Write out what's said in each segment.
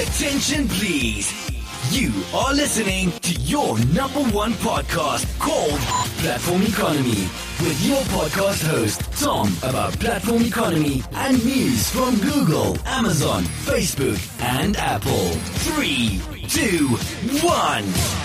Attention please. You are listening to your number one podcast called Platform Economy with your podcast host Tom about platform economy and news from Google, Amazon, Facebook and Apple. 3, 2, 1.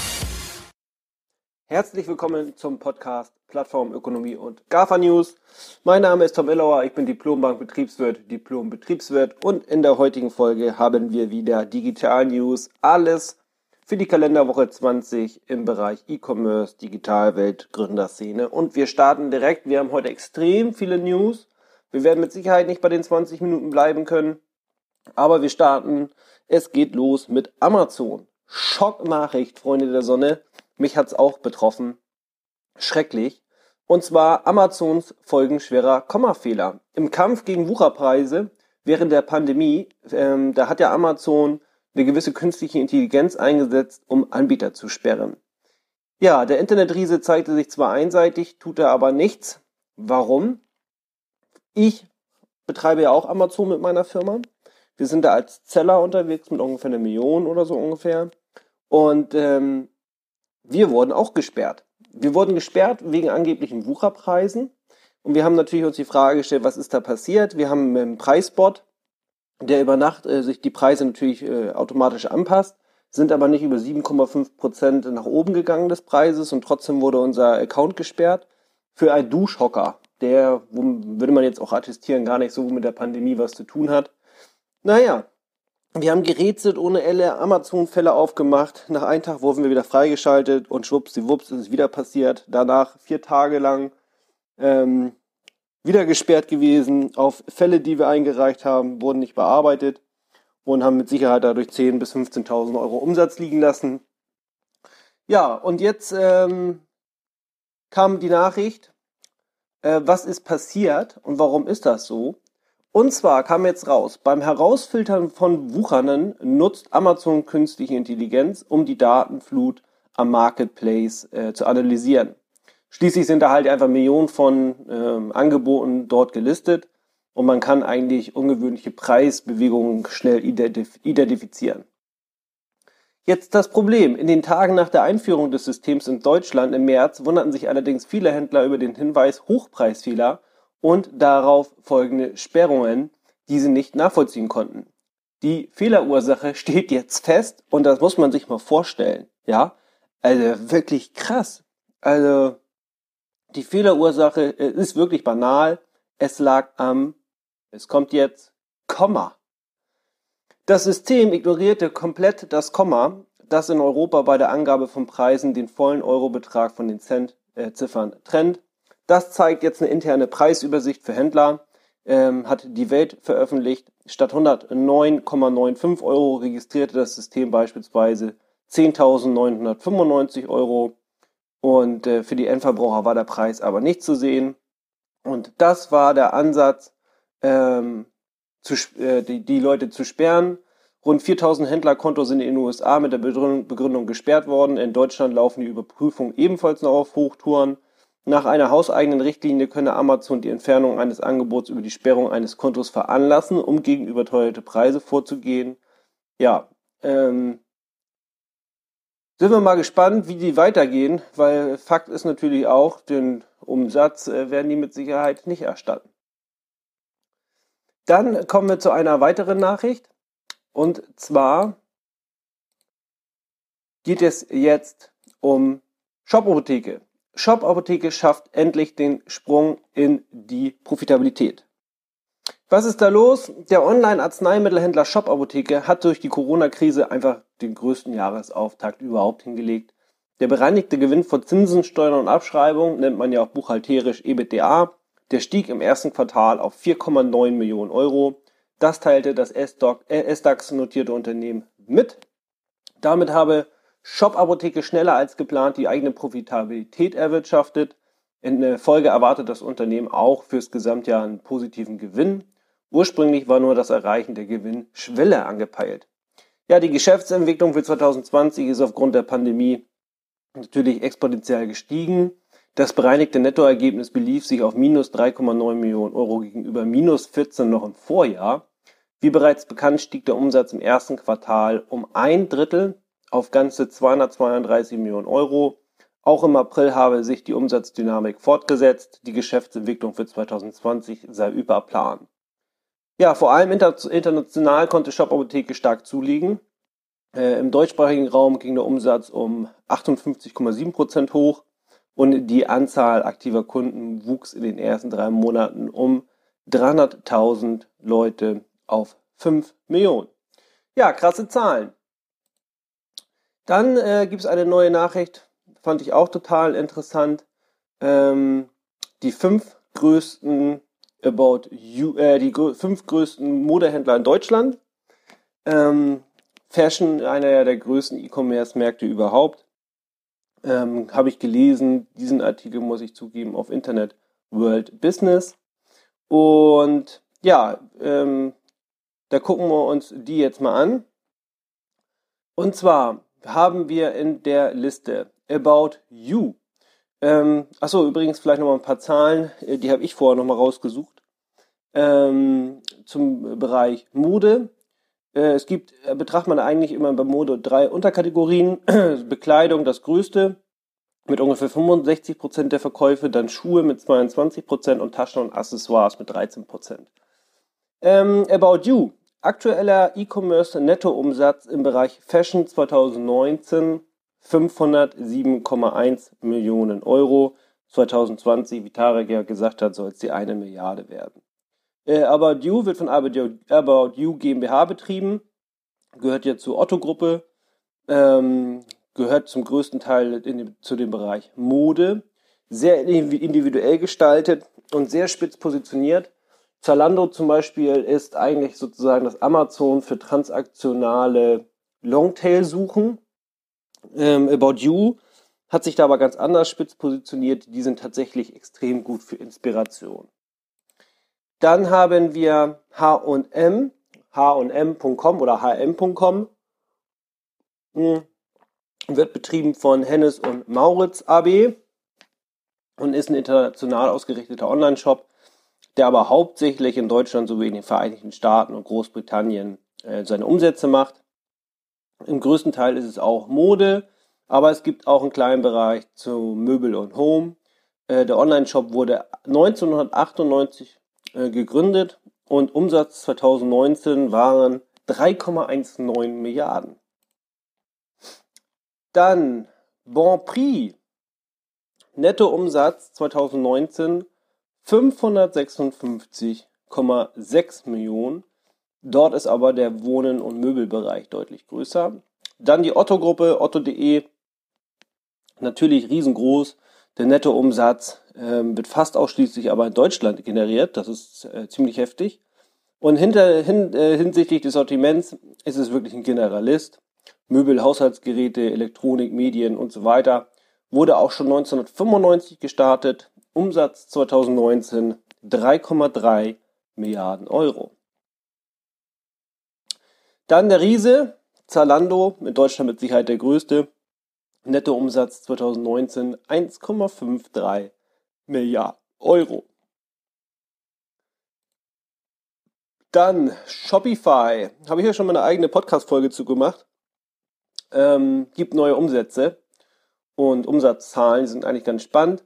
Herzlich willkommen zum Podcast Plattform Ökonomie und GAFA News. Mein Name ist Tom Illauer, ich bin Diplom-Bank-Betriebswirt, Diplom-Betriebswirt und in der heutigen Folge haben wir wieder Digital News, alles für die Kalenderwoche 20 im Bereich E-Commerce, Digitalwelt, Gründerszene. Und wir starten direkt, wir haben heute extrem viele News. Wir werden mit Sicherheit nicht bei den 20 Minuten bleiben können, aber wir starten, es geht los mit Amazon. Schocknachricht, Freunde der Sonne. Mich hat's auch betroffen. Schrecklich. Und zwar Amazons folgenschwerer Kommafehler. Im Kampf gegen Wucherpreise während der Pandemie, da hat ja Amazon eine gewisse künstliche Intelligenz eingesetzt, um Anbieter zu sperren. Ja, der Internetriese zeigte sich zwar einseitig, tut er aber nichts. Warum? Ich betreibe ja auch Amazon mit meiner Firma. Wir sind da als Seller unterwegs mit ungefähr 1 Million oder so ungefähr. Und wir wurden auch gesperrt. Wir wurden gesperrt wegen angeblichen Wucherpreisen. Und wir haben natürlich uns die Frage gestellt, was ist da passiert? Wir haben einen Preisbot, der über Nacht sich die Preise natürlich automatisch anpasst, sind aber nicht über 7,5% nach oben gegangen des Preises und trotzdem wurde unser Account gesperrt für einen Duschhocker, der, würde man jetzt auch attestieren, gar nicht so mit der Pandemie was zu tun hat. Naja. Wir haben gerätselt ohne Ende, Amazon-Fälle aufgemacht. Nach einem Tag wurden wir wieder freigeschaltet und schwuppsdiwupps ist es wieder passiert. Danach 4 Tage lang wieder gesperrt gewesen. Auf Fälle, die wir eingereicht haben, wurden nicht bearbeitet und haben mit Sicherheit dadurch 10.000 bis 15.000 Euro Umsatz liegen lassen. Ja, und jetzt kam die Nachricht, was ist passiert und warum ist das so? Und zwar kam jetzt raus, beim Herausfiltern von Wuchernden nutzt Amazon künstliche Intelligenz, um die Datenflut am Marketplace zu analysieren. Schließlich sind da halt einfach Millionen von Angeboten dort gelistet und man kann eigentlich ungewöhnliche Preisbewegungen schnell identifizieren. Jetzt das Problem. In den Tagen nach der Einführung des Systems in Deutschland im März wunderten sich allerdings viele Händler über den Hinweis Hochpreisfehler und darauf folgende Sperrungen, die sie nicht nachvollziehen konnten. Die Fehlerursache steht jetzt fest und das muss man sich mal vorstellen, ja? Also wirklich krass. Also die Fehlerursache ist wirklich banal. Es lag es kommt jetzt, Komma. Das System ignorierte komplett das Komma, das in Europa bei der Angabe von Preisen den vollen Eurobetrag von den Ziffern trennt. Das zeigt jetzt eine interne Preisübersicht für Händler, hat die Welt veröffentlicht. Statt 109,95 Euro registrierte das System beispielsweise 10.995 Euro und für die Endverbraucher war der Preis aber nicht zu sehen. Und das war der Ansatz, die Leute zu sperren. Rund 4.000 Händlerkontos sind in den USA mit der Begründung gesperrt worden. In Deutschland laufen die Überprüfungen ebenfalls noch auf Hochtouren. Nach einer hauseigenen Richtlinie könne Amazon die Entfernung eines Angebots über die Sperrung eines Kontos veranlassen, um gegen überteuerte Preise vorzugehen. Ja, sind wir mal gespannt, wie die weitergehen, weil Fakt ist natürlich auch, den Umsatz werden die mit Sicherheit nicht erstatten. Dann kommen wir zu einer weiteren Nachricht und zwar geht es jetzt um Shop-Apotheke. Shop-Apotheke schafft endlich den Sprung in die Profitabilität. Was ist da los? Der Online-Arzneimittelhändler Shop-Apotheke hat durch die Corona-Krise einfach den größten Jahresauftakt überhaupt hingelegt. Der bereinigte Gewinn vor Zinsen, Steuern und Abschreibungen, nennt man ja auch buchhalterisch EBITDA, der stieg im ersten Quartal auf 4,9 Millionen Euro. Das teilte das SDAX-notierte Unternehmen mit. Damit habe Shop-Apotheke schneller als geplant die eigene Profitabilität erwirtschaftet. In der Folge erwartet das Unternehmen auch fürs Gesamtjahr einen positiven Gewinn. Ursprünglich war nur das Erreichen der Gewinnschwelle angepeilt. Ja, die Geschäftsentwicklung für 2020 ist aufgrund der Pandemie natürlich exponentiell gestiegen. Das bereinigte Nettoergebnis belief sich auf minus 3,9 Millionen Euro gegenüber minus 14 noch im Vorjahr. Wie bereits bekannt, stieg der Umsatz im ersten Quartal um 1/3 auf ganze 232 Millionen Euro. Auch im April habe sich die Umsatzdynamik fortgesetzt. Die Geschäftsentwicklung für 2020 sei über Plan. Ja, vor allem international konnte Shop Apotheke stark zulegen. Im deutschsprachigen Raum ging der Umsatz um 58,7% hoch und die Anzahl aktiver Kunden wuchs in den ersten 3 Monaten um 300.000 Leute auf 5 Millionen. Ja, krasse Zahlen. Dann gibt es eine neue Nachricht, fand ich auch total interessant. Die 5 größten die 5 größten Modehändler in Deutschland. Fashion, einer der größten E-Commerce-Märkte überhaupt. Habe ich gelesen, diesen Artikel muss ich zugeben, auf Internet World Business. Und ja, da gucken wir uns die jetzt mal an. Und zwar haben wir in der Liste About You. Achso, übrigens vielleicht nochmal ein paar Zahlen, die habe ich vorher nochmal rausgesucht. Zum Bereich Mode. Betrachtet man eigentlich immer bei Mode 3 Unterkategorien. Bekleidung das größte mit ungefähr 65% der Verkäufe, dann Schuhe mit 22% und Taschen und Accessoires mit 13%. About You. Aktueller E-Commerce Nettoumsatz im Bereich Fashion 2019 507,1 Millionen Euro. 2020, wie Tarek ja gesagt hat, soll es die 1 Milliarde werden. About You wird von About You GmbH betrieben, gehört ja zur Otto-Gruppe, gehört zum größten Teil zu dem Bereich Mode, sehr individuell gestaltet und sehr spitz positioniert. Zalando zum Beispiel ist eigentlich sozusagen das Amazon für transaktionale Longtail-Suchen. About You hat sich da aber ganz anders spitz positioniert. Die sind tatsächlich extrem gut für Inspiration. Dann haben wir H&M, H&M.com oder hm.com. Wird betrieben von Hennes und Mauritz AB und ist ein international ausgerichteter Online-Shop, der aber hauptsächlich in Deutschland sowie in den Vereinigten Staaten und Großbritannien seine Umsätze macht. Im größten Teil ist es auch Mode, aber es gibt auch einen kleinen Bereich zu Möbel und Home. Der Online-Shop wurde 1998 gegründet und Umsatz 2019 waren 3,19 Milliarden. Dann Bonprix. Nettoumsatz 2019 556,6 Millionen. Dort ist aber der Wohnen- und Möbelbereich deutlich größer. Dann die Otto-Gruppe, Otto.de, natürlich riesengroß. Der Nettoumsatz wird fast ausschließlich aber in Deutschland generiert. Das ist ziemlich heftig. Und hinsichtlich des Sortiments ist es wirklich ein Generalist. Möbel, Haushaltsgeräte, Elektronik, Medien und so weiter. Wurde auch schon 1995 gestartet. Umsatz 2019 3,3 Milliarden Euro. Dann der Riese, Zalando, in Deutschland mit Sicherheit der größte. Nettoumsatz 2019 1,53 Milliarden Euro. Dann Shopify, habe ich ja schon mal eine eigene Podcast-Folge zu gemacht. Gibt neue Umsätze und Umsatzzahlen, die sind eigentlich ganz spannend,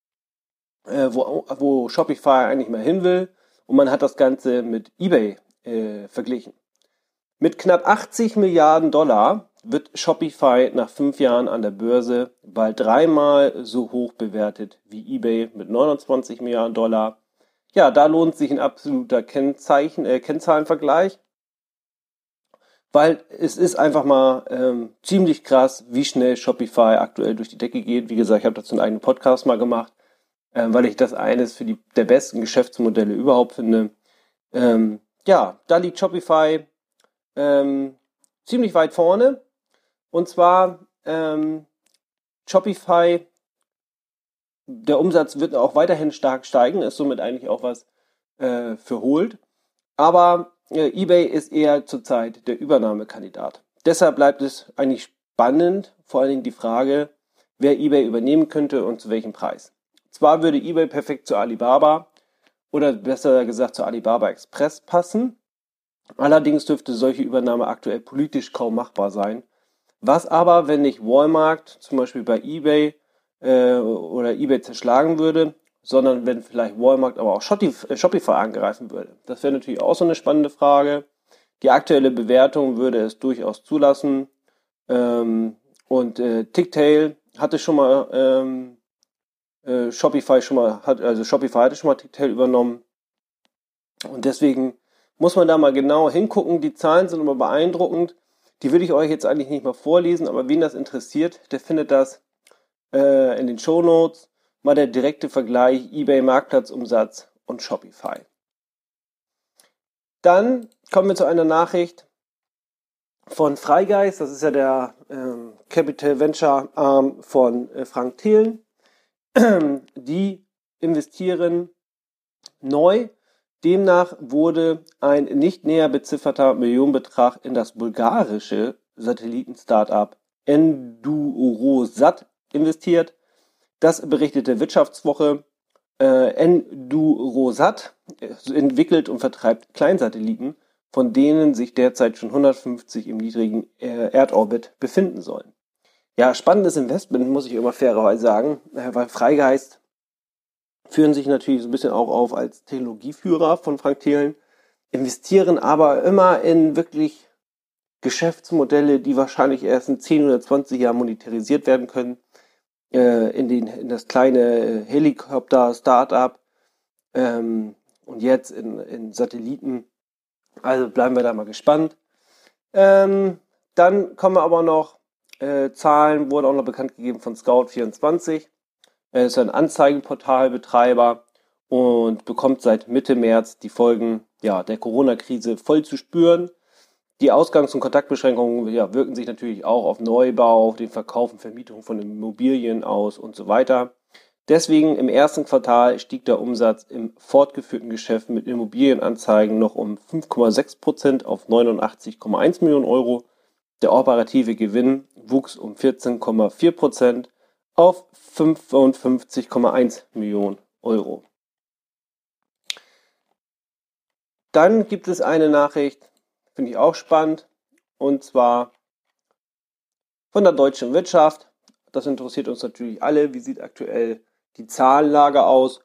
wo Shopify eigentlich mal hin will. Und man hat das Ganze mit eBay verglichen. Mit knapp 80 Milliarden Dollar wird Shopify nach 5 Jahren an der Börse bald 3-mal so hoch bewertet wie eBay mit 29 Milliarden Dollar. Ja, da lohnt sich ein absoluter Kennzahlenvergleich, weil es ist einfach mal ziemlich krass, wie schnell Shopify aktuell durch die Decke geht. Wie gesagt, ich habe dazu einen eigenen Podcast mal gemacht, weil ich das eines der besten Geschäftsmodelle überhaupt finde. Ja, da liegt Shopify ziemlich weit vorne. Und zwar Shopify, der Umsatz wird auch weiterhin stark steigen, ist somit eigentlich auch was für Holt. Aber eBay ist eher zurzeit der Übernahmekandidat. Deshalb bleibt es eigentlich spannend, vor allen Dingen die Frage, wer eBay übernehmen könnte und zu welchem Preis. Zwar würde eBay perfekt zu Alibaba oder besser gesagt zu Alibaba Express passen, Allerdings dürfte solche Übernahme aktuell politisch kaum machbar sein. Was aber, wenn nicht Walmart zum Beispiel bei eBay oder eBay zerschlagen würde, sondern wenn vielleicht Walmart aber auch Shopify angreifen würde? Das wäre natürlich auch so eine spannende Frage. Die aktuelle Bewertung würde es durchaus zulassen. Und Ticktail hatte schon mal Shopify hatte schon mal Ticktail übernommen. Und deswegen muss man da mal genau hingucken. Die Zahlen sind immer beeindruckend. Die würde ich euch jetzt eigentlich nicht mal vorlesen, aber wen das interessiert, der findet das in den Shownotes. Mal der direkte Vergleich eBay Marktplatzumsatz und Shopify. Dann kommen wir zu einer Nachricht von Freigeist. Das ist ja der Capital Venture Arm von Frank Thelen. Die investieren neu. Demnach wurde ein nicht näher bezifferter Millionenbetrag in das bulgarische Satelliten-Startup Endurosat investiert. Das berichtete Wirtschaftswoche. Endurosat entwickelt und vertreibt Kleinsatelliten, von denen sich derzeit schon 150 im niedrigen Erdorbit befinden sollen. Ja, spannendes Investment, muss ich immer fairerweise sagen, weil Freigeist führen sich natürlich so ein bisschen auch auf als Technologieführer von Frank Thelen, investieren aber immer in wirklich Geschäftsmodelle, die wahrscheinlich erst in 10 oder 20 Jahren monetarisiert werden können, in das kleine Helikopter-Startup und jetzt in Satelliten. Also bleiben wir da mal gespannt. Dann kommen aber noch Zahlen, wurden auch noch bekannt gegeben von Scout24. Er ist ein Anzeigenportalbetreiber und bekommt seit Mitte März die Folgen der Corona-Krise voll zu spüren. Die Ausgangs- und Kontaktbeschränkungen wirken sich natürlich auch auf Neubau, auf den Verkauf und Vermietung von Immobilien aus und so weiter. Deswegen im ersten Quartal stieg der Umsatz im fortgeführten Geschäft mit Immobilienanzeigen noch um 5,6% auf 89,1 Millionen Euro. Der operative Gewinn wuchs um 14,4% auf 55,1 Millionen Euro. Dann gibt es eine Nachricht, finde ich auch spannend, und zwar von der deutschen Wirtschaft. Das interessiert uns natürlich alle. Wie sieht aktuell die Zahlenlage aus?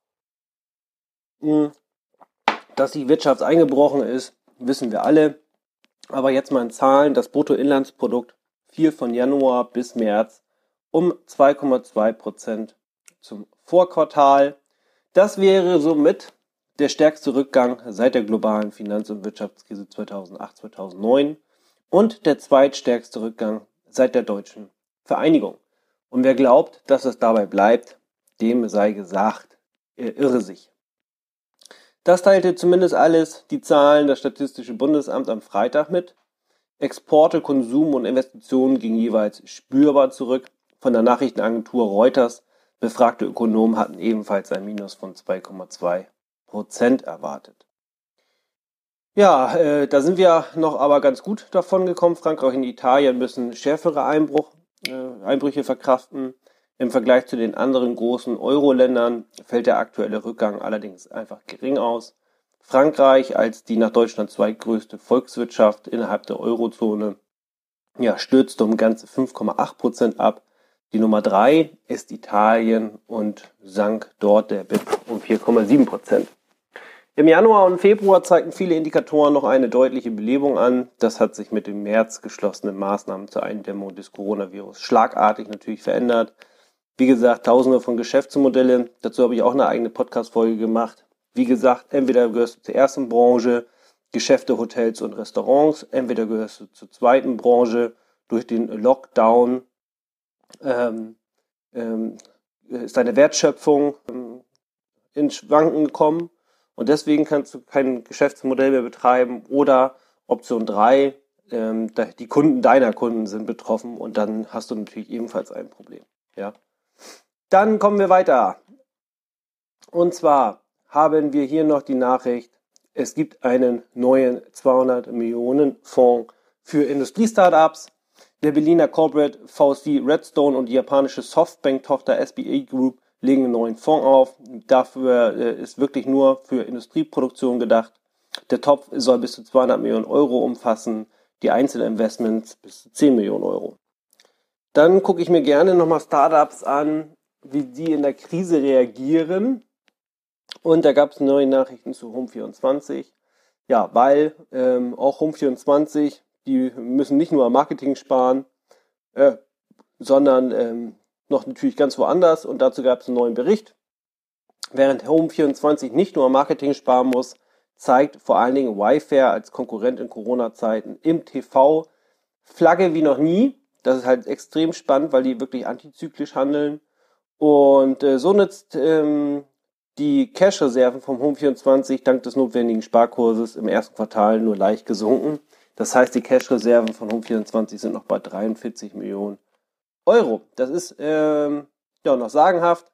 Dass die Wirtschaft eingebrochen ist, wissen wir alle. Aber jetzt mal in Zahlen. Das Bruttoinlandsprodukt fiel von Januar bis März um 2,2% zum Vorquartal. Das wäre somit der stärkste Rückgang seit der globalen Finanz- und Wirtschaftskrise 2008-2009 und der zweitstärkste Rückgang seit der deutschen Vereinigung. Und wer glaubt, dass es dabei bleibt, dem sei gesagt, er irre sich. Das teilte zumindest alles die Zahlen das Statistische Bundesamt am Freitag mit. Exporte, Konsum und Investitionen gingen jeweils spürbar zurück. Von der Nachrichtenagentur Reuters befragte Ökonomen hatten ebenfalls ein Minus von 2,2% erwartet. Ja, da sind wir noch aber ganz gut davon gekommen. Frankreich und Italien müssen schärfere Einbrüche verkraften. Im Vergleich zu den anderen großen Euro-Ländern fällt der aktuelle Rückgang allerdings einfach gering aus. Frankreich als die nach Deutschland zweitgrößte Volkswirtschaft innerhalb der Eurozone stürzte um ganze 5,8% ab. Die Nummer 3 ist Italien und sank dort der BIP um 4,7%. Im Januar und Februar zeigten viele Indikatoren noch eine deutliche Belebung an. Das hat sich mit dem März geschlossenen Maßnahmen zur Eindämmung des Coronavirus schlagartig natürlich verändert. Wie gesagt, tausende von Geschäftsmodellen. Dazu habe ich auch eine eigene Podcast-Folge gemacht. Wie gesagt, entweder gehörst du zur ersten Branche, Geschäfte, Hotels und Restaurants. Entweder gehörst du zur zweiten Branche. Durch den Lockdown ist deine Wertschöpfung ins Schwanken gekommen. Und deswegen kannst du kein Geschäftsmodell mehr betreiben. Oder Option 3, die Kunden deiner Kunden sind betroffen und dann hast du natürlich ebenfalls ein Problem. Ja. Dann kommen wir weiter. Und zwar haben wir hier noch die Nachricht, es gibt einen neuen 200 Millionen Fonds für Industriestartups. Der Berliner Corporate VC Redstone und die japanische Softbank-Tochter SBA Group legen einen neuen Fonds auf. Dafür ist wirklich nur für Industrieproduktion gedacht. Der Topf soll bis zu 200 Millionen Euro umfassen, die Einzelinvestments bis zu 10 Millionen Euro. Dann gucke ich mir gerne nochmal Startups an, wie die in der Krise reagieren. Und da gab es neue Nachrichten zu Home24. Ja, weil auch Home24, die müssen nicht nur am Marketing sparen, sondern noch natürlich ganz woanders. Und dazu gab es einen neuen Bericht. Während Home24 nicht nur am Marketing sparen muss, zeigt vor allen Dingen Wayfair als Konkurrent in Corona-Zeiten im TV Flagge wie noch nie. Das ist halt extrem spannend, weil die wirklich antizyklisch handeln. Und so nutzt die Cash-Reserven vom Home24 dank des notwendigen Sparkurses im ersten Quartal nur leicht gesunken. Das heißt, die Cash-Reserven von Home24 sind noch bei 43 Millionen Euro. Das ist noch sagenhaft.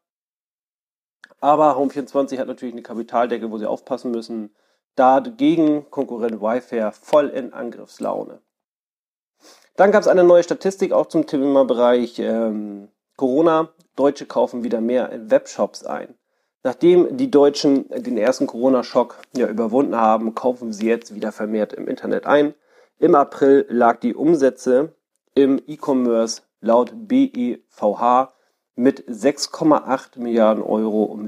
Aber Home24 hat natürlich eine Kapitaldecke, wo sie aufpassen müssen. Dagegen Konkurrent Wayfair voll in Angriffslaune. Dann gab es eine neue Statistik auch zum Thema-Bereich Corona. Deutsche kaufen wieder mehr in Webshops ein. Nachdem die Deutschen den ersten Corona-Schock überwunden haben, kaufen sie jetzt wieder vermehrt im Internet ein. Im April lag die Umsätze im E-Commerce laut BEVH mit 6,8 Milliarden Euro um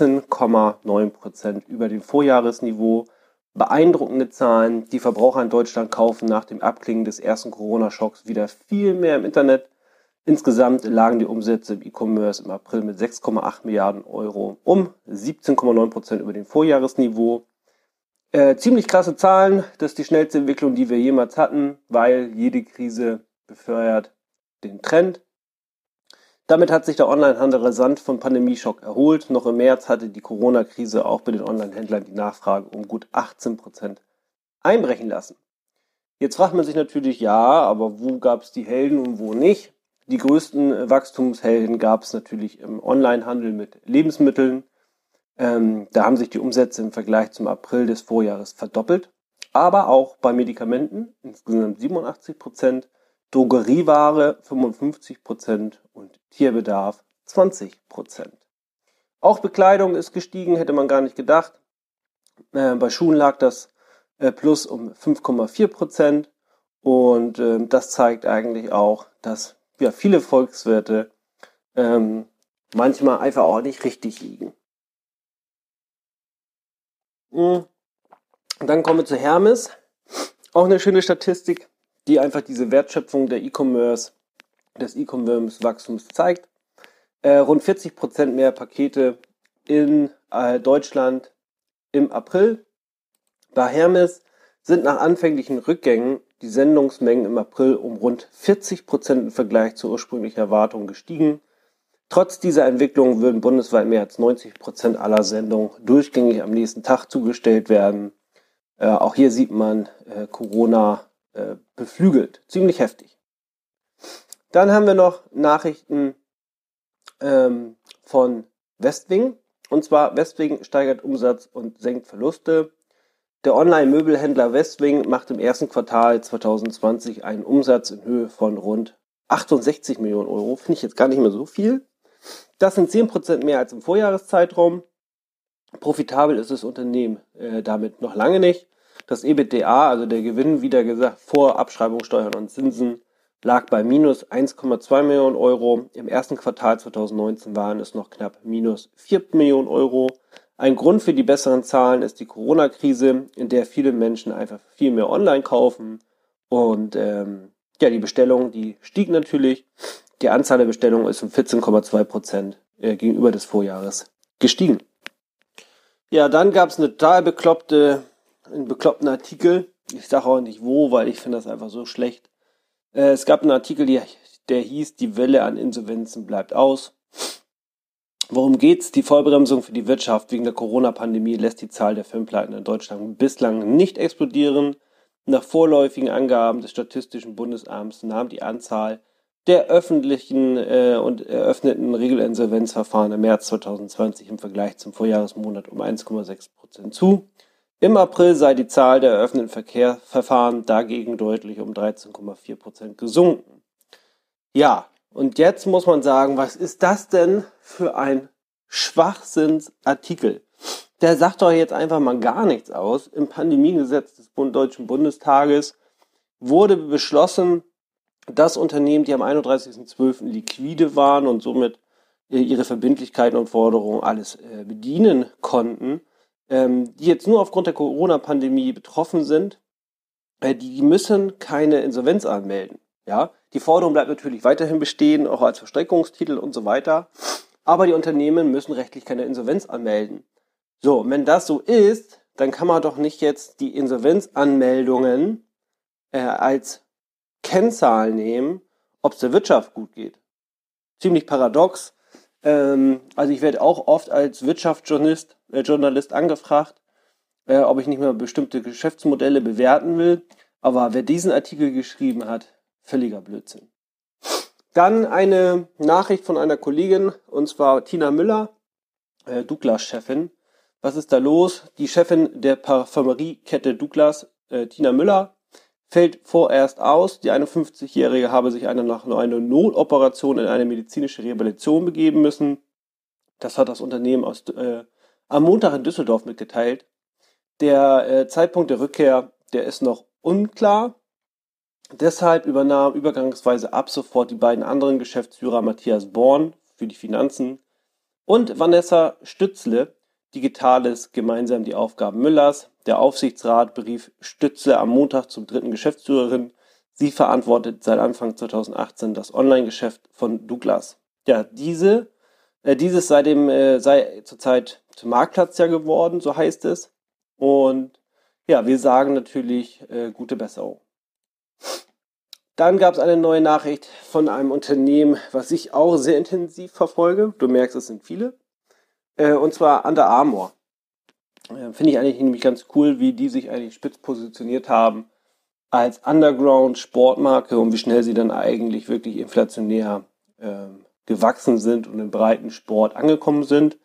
17,9% über dem Vorjahresniveau. Beeindruckende Zahlen. Die Verbraucher in Deutschland kaufen nach dem Abklingen des ersten Corona-Schocks wieder viel mehr im Internet. Insgesamt lagen die Umsätze im E-Commerce im April mit 6,8 Milliarden Euro um 17,9% über dem Vorjahresniveau. Ziemlich krasse Zahlen. Das ist die schnellste Entwicklung, die wir jemals hatten, weil jede Krise befeuert den Trend. Damit hat sich der Onlinehandel rasant vom Pandemieschock erholt. Noch im März hatte die Corona-Krise auch bei den Onlinehändlern die Nachfrage um gut 18% einbrechen lassen. Jetzt fragt man sich natürlich, ja, aber wo gab es die Helden und wo nicht? Die größten Wachstumshelden gab es natürlich im Onlinehandel mit Lebensmitteln. Da haben sich die Umsätze im Vergleich zum April des Vorjahres verdoppelt. Aber auch bei Medikamenten insgesamt 87%. Drogerieware 55% und Tierbedarf 20%. Auch Bekleidung ist gestiegen, hätte man gar nicht gedacht. Bei Schuhen lag das Plus um 5,4% und das zeigt eigentlich auch, dass viele Volkswirte manchmal einfach auch nicht richtig liegen. Und dann kommen wir zu Hermes. Auch eine schöne Statistik, die einfach diese Wertschöpfung des E-Commerce-Wachstums zeigt. Rund 40% mehr Pakete in Deutschland im April. Bei Hermes sind nach anfänglichen Rückgängen die Sendungsmengen im April um rund 40% im Vergleich zur ursprünglichen Erwartung gestiegen. Trotz dieser Entwicklung würden bundesweit mehr als 90% aller Sendungen durchgängig am nächsten Tag zugestellt werden. Auch hier sieht man Corona beflügelt. Ziemlich heftig. Dann haben wir noch Nachrichten von Westwing. Und zwar Westwing steigert Umsatz und senkt Verluste. Der Online-Möbelhändler Westwing macht im ersten Quartal 2020 einen Umsatz in Höhe von rund 68 Millionen Euro. Finde ich jetzt gar nicht mehr so viel. Das sind 10% mehr als im Vorjahreszeitraum. Profitabel ist das Unternehmen damit noch lange nicht. Das EBITDA, also der Gewinn, wieder gesagt, vor Abschreibung, Steuern und Zinsen, lag bei minus 1,2 Millionen Euro. Im ersten Quartal 2019 waren es noch knapp minus 4 Millionen Euro. Ein Grund für die besseren Zahlen ist die Corona-Krise, in der viele Menschen einfach viel mehr online kaufen. Und die Bestellung, die stieg natürlich. Die Anzahl der Bestellungen ist um 14,2% gegenüber des Vorjahres gestiegen. Ja, dann gab es einen bekloppten Artikel. Ich sage auch nicht wo, weil ich finde das einfach so schlecht. Es gab einen Artikel, der hieß, die Welle an Insolvenzen bleibt aus. Worum geht's? Die Vollbremsung für die Wirtschaft wegen der Corona-Pandemie lässt die Zahl der Firmenpleiten in Deutschland bislang nicht explodieren. Nach vorläufigen Angaben des Statistischen Bundesamts nahm die Anzahl der öffentlichen und eröffneten Regelinsolvenzverfahren im März 2020 im Vergleich zum Vorjahresmonat um 1,6% zu. Im April sei die Zahl der eröffneten Verfahren dagegen deutlich um 13,4% gesunken. Ja, und jetzt muss man sagen, was ist das denn für ein Schwachsinnsartikel? der sagt doch jetzt einfach mal gar nichts aus. Im Pandemiegesetz des Deutschen Bundestages wurde beschlossen, dass Unternehmen, die am 31.12. liquide waren und somit ihre Verbindlichkeiten und Forderungen alles bedienen konnten, die jetzt nur aufgrund der Corona-Pandemie betroffen sind, die müssen keine Insolvenz anmelden. Ja, die Forderung bleibt natürlich weiterhin bestehen, auch als Verstreckungstitel und so weiter. Aber die Unternehmen müssen rechtlich keine Insolvenz anmelden. So, wenn das so ist, dann kann man doch nicht jetzt die Insolvenzanmeldungen als Kennzahl nehmen, ob es der Wirtschaft gut geht. Ziemlich paradox. Also ich werde auch oft als Wirtschaftsjournalist angefragt, ob ich nicht mehr bestimmte Geschäftsmodelle bewerten will. Aber wer diesen Artikel geschrieben hat, völliger Blödsinn. Dann eine Nachricht von einer Kollegin, und zwar Tina Müller, Douglas-Chefin. Was ist da los? Die Chefin der Parfümeriekette Douglas, Tina Müller, fällt vorerst aus. Die 51-Jährige habe sich nach einer Notoperation in eine medizinische Rehabilitation begeben müssen. Das hat das Unternehmen am Montag in Düsseldorf mitgeteilt. Der Zeitpunkt der Rückkehr, der ist noch unklar. Deshalb übernahm übergangsweise ab sofort die beiden anderen Geschäftsführer Matthias Born für die Finanzen und Vanessa Stützle, Digitales, gemeinsam die Aufgaben Müllers. Der Aufsichtsrat berief Stützle am Montag zum 3. Geschäftsführerin. Sie verantwortet seit Anfang 2018 das Online-Geschäft von Douglas. Ja, dieses sei zurzeit zum Marktplatz ja geworden, so heißt es. Und ja, wir sagen natürlich gute Besserung. Dann gab es eine neue Nachricht von einem Unternehmen, was ich auch sehr intensiv verfolge. Du merkst, es sind viele. Und zwar Under Armour. Finde ich eigentlich nämlich ganz cool, wie die sich eigentlich spitz positioniert haben als Underground-Sportmarke und wie schnell sie dann eigentlich wirklich inflationär gewachsen sind und im breiten Sport angekommen sind.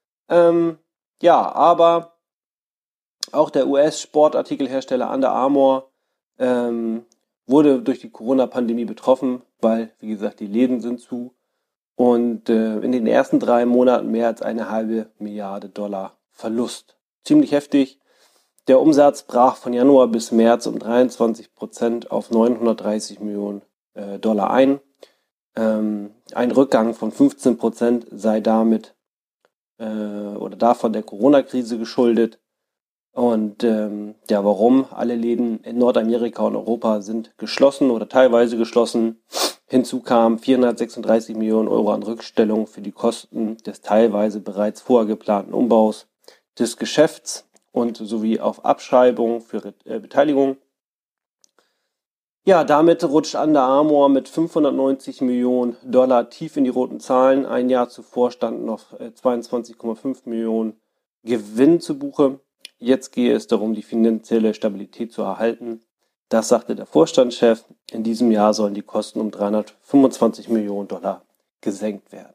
Aber auch der US-Sportartikelhersteller Under Armour wurde durch die Corona-Pandemie betroffen, weil, wie gesagt, die Läden sind zu und in den ersten 3 Monaten mehr als $1,5 Milliarden Verlust. Ziemlich heftig. Der Umsatz brach von Januar bis März um 23% auf $930 Millionen ein. Ein Rückgang von 15% sei damit davon der Corona-Krise geschuldet. Und warum? Alle Läden in Nordamerika und Europa sind geschlossen oder teilweise geschlossen. Hinzu kamen 436 Millionen Euro an Rückstellung für die Kosten des teilweise bereits vorher geplanten Umbaus des Geschäfts und sowie auf Abschreibungen für Beteiligung. Ja, damit rutscht Under Armour mit $590 Millionen tief in die roten Zahlen. Ein Jahr zuvor standen noch 22,5 Millionen Gewinn zu Buche. Jetzt gehe es darum, die finanzielle Stabilität zu erhalten. Das sagte der Vorstandschef. In diesem Jahr sollen die Kosten um $325 Millionen gesenkt werden.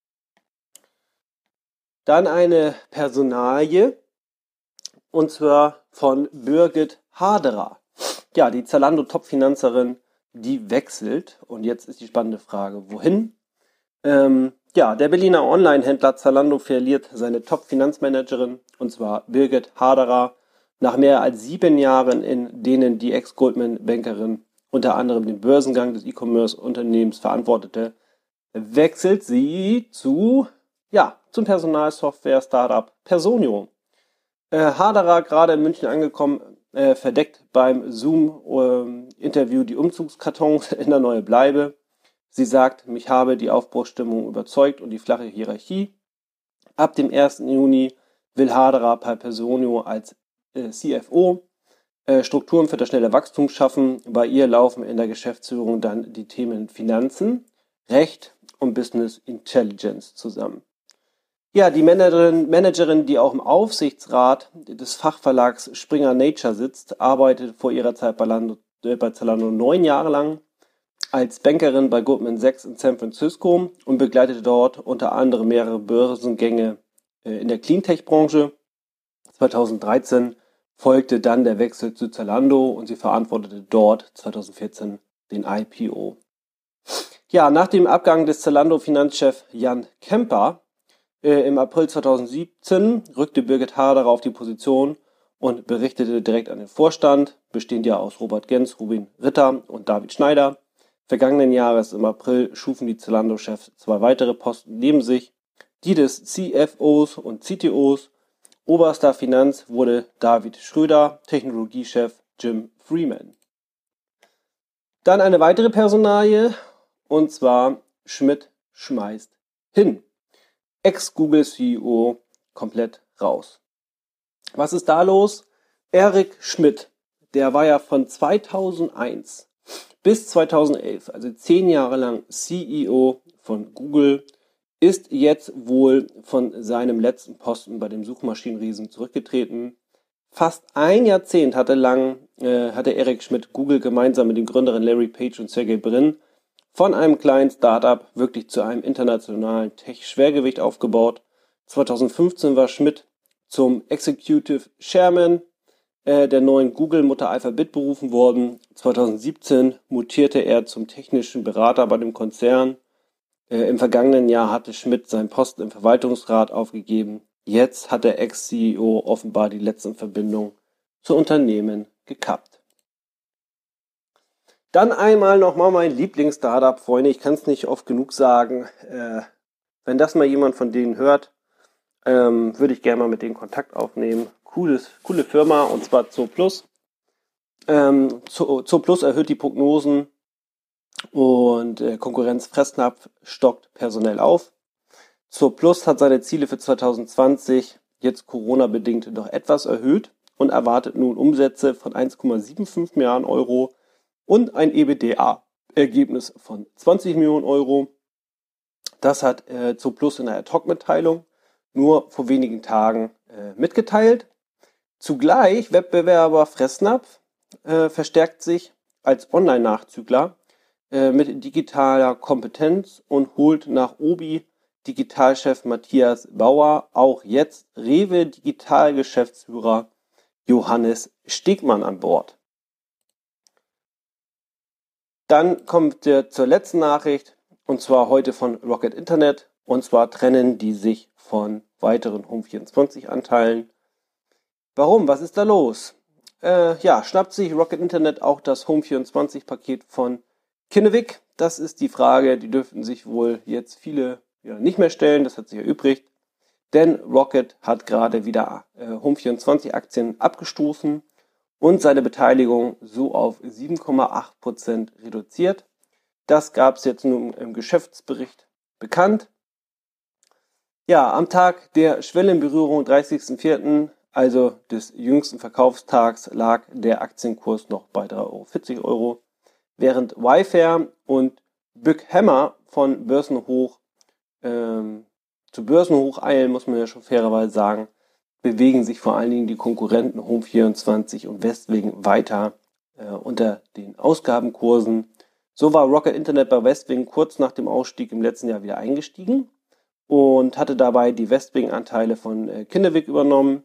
Dann eine Personalie, und zwar von Birgit Haderer. Ja, die Zalando-Top-Finanzerin, die wechselt. Und jetzt ist die spannende Frage, wohin? Der Berliner Online-Händler Zalando verliert seine Top-Finanzmanagerin, und zwar Birgit Haderer. Nach mehr als 7 Jahren, in denen die Ex-Goldman-Bankerin unter anderem den Börsengang des E-Commerce-Unternehmens verantwortete, wechselt sie zum Personalsoftware-Startup Personio. Haderer, gerade in München angekommen, verdeckt beim Zoom-Interview die Umzugskartons in der Neue Bleibe. Sie sagt, mich habe die Aufbruchsstimmung überzeugt und die flache Hierarchie. Ab dem 1. Juni will Haderer bei Personio als CFO Strukturen für das schnelle Wachstum schaffen. Bei ihr laufen in der Geschäftsführung dann die Themen Finanzen, Recht und Business Intelligence zusammen. Ja, die Managerin, die auch im Aufsichtsrat des Fachverlags Springer Nature sitzt, arbeitet vor ihrer Zeit bei Zalando 9 Jahre lang als Bankerin bei Goldman Sachs in San Francisco und begleitete dort unter anderem mehrere Börsengänge in der Cleantech-Branche. 2013 folgte dann der Wechsel zu Zalando und sie verantwortete dort 2014 den IPO. Ja, nach dem Abgang des Zalando-Finanzchef Jan Kemper Im April 2017 rückte Birgit Haderer auf die Position und berichtete direkt an den Vorstand, bestehend ja aus Robert Gens, Rubin Ritter und David Schneider. Vergangenen Jahres im April schufen die Zalando-Chefs 2 weitere Posten neben sich, die des CFOs und CTOs. Oberster Finanz wurde David Schröder, Technologiechef Jim Freeman. Dann eine weitere Personalie, und zwar Schmidt schmeißt hin. Ex-Google-CEO komplett raus. Was ist da los? Eric Schmidt, der war ja von 2001 bis 2011, also 10 Jahre lang CEO von Google, ist jetzt wohl von seinem letzten Posten bei dem Suchmaschinenriesen zurückgetreten. Fast ein Jahrzehnt hatte Eric Schmidt Google gemeinsam mit den Gründern Larry Page und Sergey Brin von einem kleinen Startup wirklich zu einem internationalen Tech-Schwergewicht aufgebaut. 2015 war Schmidt zum Executive Chairman der neuen Google-Mutter Alphabet berufen worden. 2017 mutierte er zum technischen Berater bei dem Konzern. Im vergangenen Jahr hatte Schmidt seinen Posten im Verwaltungsrat aufgegeben. Jetzt hat der Ex-CEO offenbar die letzten Verbindungen zu Unternehmen gekappt. Dann einmal nochmal mein Lieblings-Startup, Freunde. Ich kann es nicht oft genug sagen. Wenn das mal jemand von denen hört, würde ich gerne mal mit denen Kontakt aufnehmen. Coole Firma, und zwar Zooplus. Zooplus erhöht die Prognosen und Konkurrenz Fressnapf stockt personell auf. Zooplus hat seine Ziele für 2020 jetzt Corona-bedingt noch etwas erhöht und erwartet nun Umsätze von 1,75 Milliarden Euro und ein EBITDA-Ergebnis von 20 Millionen Euro. Das hat Zooplus in einer Ad-Hoc-Mitteilung nur vor wenigen Tagen mitgeteilt. Zugleich Wettbewerber Fressnapf verstärkt sich als Online-Nachzügler mit digitaler Kompetenz und holt nach Obi Digitalchef Matthias Bauer auch jetzt Rewe Digital-Geschäftsführer Johannes Stegmann an Bord. Dann kommt zur letzten Nachricht, und zwar heute von Rocket Internet. Und zwar trennen die sich von weiteren Home24-Anteilen. Warum? Was ist da los? Schnappt sich Rocket Internet auch das Home24-Paket von Kinnevik? Das ist die Frage, die dürften sich wohl jetzt viele nicht mehr stellen. Das hat sich erübrigt. Denn Rocket hat gerade wieder Home24-Aktien abgestoßen und seine Beteiligung so auf 7,8% reduziert. Das gab es jetzt nun im Geschäftsbericht bekannt. Ja, am Tag der Schwellenberührung 30.04., also des jüngsten Verkaufstags, lag der Aktienkurs noch bei 3,40 Euro, während Wayfair und Byghammer von Börsenhoch zu Börsenhoch eilen, muss man ja schon fairerweise sagen, bewegen sich vor allen Dingen die Konkurrenten Home24 und Westwing weiter unter den Ausgabenkursen. So war Rocket Internet bei Westwing kurz nach dem Ausstieg im letzten Jahr wieder eingestiegen und hatte dabei die Westwing-Anteile von Kinnevik übernommen.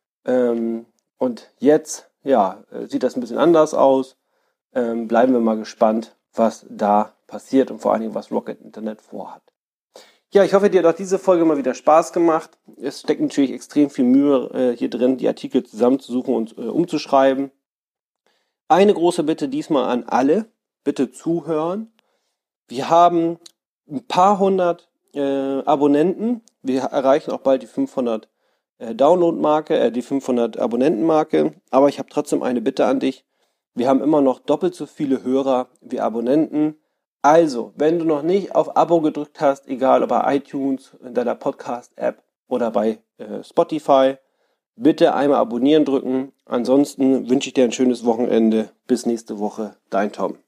Und jetzt sieht das ein bisschen anders aus. Bleiben wir mal gespannt, was da passiert und vor allen Dingen, was Rocket Internet vorhat. Ja, ich hoffe, dir hat auch diese Folge mal wieder Spaß gemacht. Es steckt natürlich extrem viel Mühe hier drin, die Artikel zusammenzusuchen und umzuschreiben. Eine große Bitte diesmal an alle, bitte zuhören. Wir haben ein paar hundert Abonnenten. Wir erreichen auch bald die 500 Download-Marke, die 500 Abonnenten-Marke. Aber ich habe trotzdem eine Bitte an dich. Wir haben immer noch doppelt so viele Hörer wie Abonnenten. Also, wenn du noch nicht auf Abo gedrückt hast, egal ob bei iTunes, in deiner Podcast-App oder bei Spotify, bitte einmal abonnieren drücken. Ansonsten wünsche ich dir ein schönes Wochenende. Bis nächste Woche. Dein Tom.